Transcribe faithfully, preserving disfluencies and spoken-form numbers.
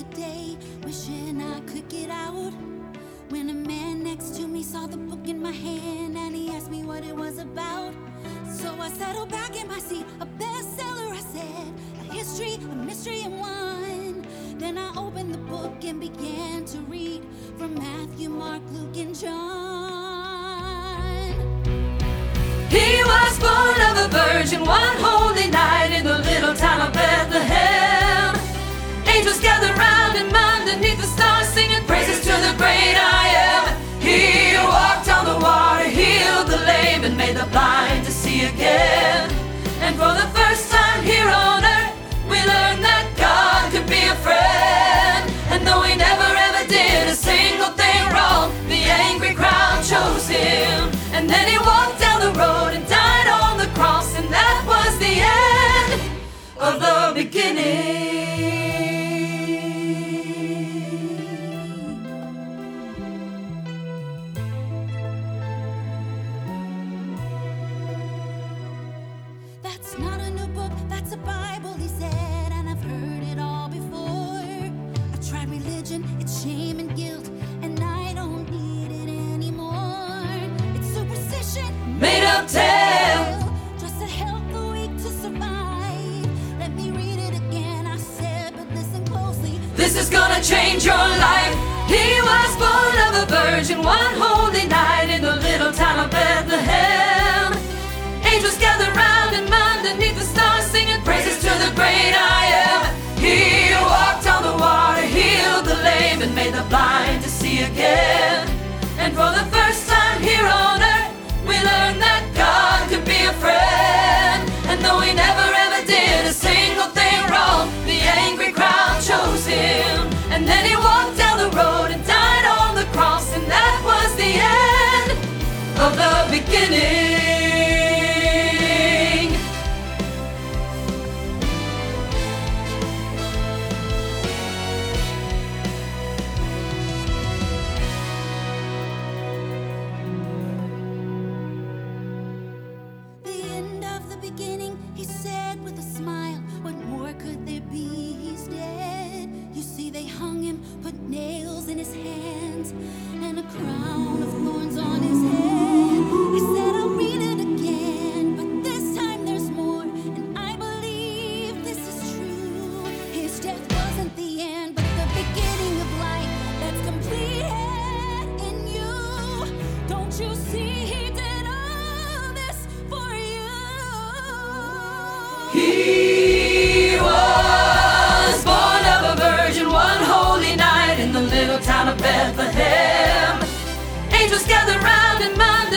day, wishing I could get out, when a man next to me saw the book in my hand and he asked me what it was about. So I settled back in my seat, a bestseller, I said, a history, a mystery, and one. Then I opened the book and began to read from Matthew, Mark, Luke, and John. He was born of a virgin one holy night in the little town of Bethlehem. Angels gathered round him underneath the stars, singing praises to the great I am. He walked on the water, healed the lame, and made the blind to see again. And for the first time here on earth, we learned that God could be a friend. And though he never ever did a single thing wrong, the angry crowd chose him. And then he walked down the road and died on the cross, and that was the end of the beginning. That's not a new book, that's a Bible, he said, and I've heard it all before. I tried religion, it's shame and guilt, and I don't need it anymore. It's superstition, Made up tale, just to help the weak to survive. Let me read it again, I said, but listen closely. this is gonna change your life. He was born of a virgin one holy night in the little town of Bethlehem. Angels gathered round him underneath the stars, singing praises to the great I am. He walked on the water, healed the lame, and made the blind to see again. And for the first time here on earth, we learned that God could be a friend. And though he never ever did a single thing wrong, the angry crowd chose him. And then he walked down the road and died on the cross, and that was the end of the beginning. The end of the beginning, he said with a smile. What more could there be? He's dead. You see, they hung him, put nails in his hands, and a crown of thorns on his head. I said, I'll read it again, but this time there's more, and I believe this is true. His death wasn't the end, but the beginning of life that's completed in you. Don't you see, he did all this for you. He was born of a virgin one holy night in the little town of Bethlehem. Angels gathered round him